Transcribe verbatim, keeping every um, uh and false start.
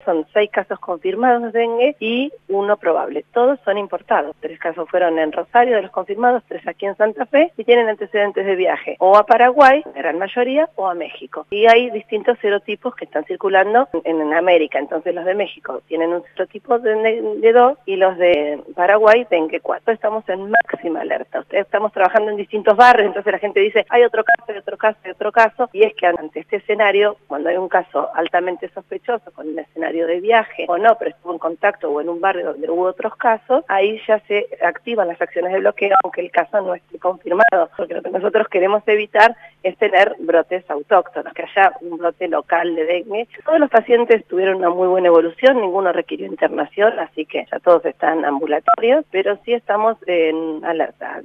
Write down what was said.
son seis casos confirmados de dengue y uno probable. Todos son importados. Tres casos fueron en Rosario de los confirmados, tres aquí en Santa Fe y tienen antecedentes de viaje o a Paraguay, la gran mayoría, o a México. Y hay distintos serotipos que están circulando en, en América. Entonces los de México tienen un serotipo de, de dos y los de Paraguay dengue cuatro. Estamos en máxima alerta. Ustedes estamos trabajando en distintos barrios, entonces la gente dice, hay otro caso, hay otro caso, hay otro caso, y es que ante este escenario, cuando hay un caso altamente sospechoso, con un escenario de viaje o no, pero estuvo en contacto o en un barrio donde hubo otros casos, ahí ya se activan las acciones de bloqueo, aunque el caso no esté confirmado, porque lo que nosotros queremos evitar es tener brotes autóctonos, que haya un brote local de dengue. Todos los pacientes tuvieron una muy buena evolución, ninguno requirió internación, así que ya todos están ambulatorios, pero sí estamos en alerta.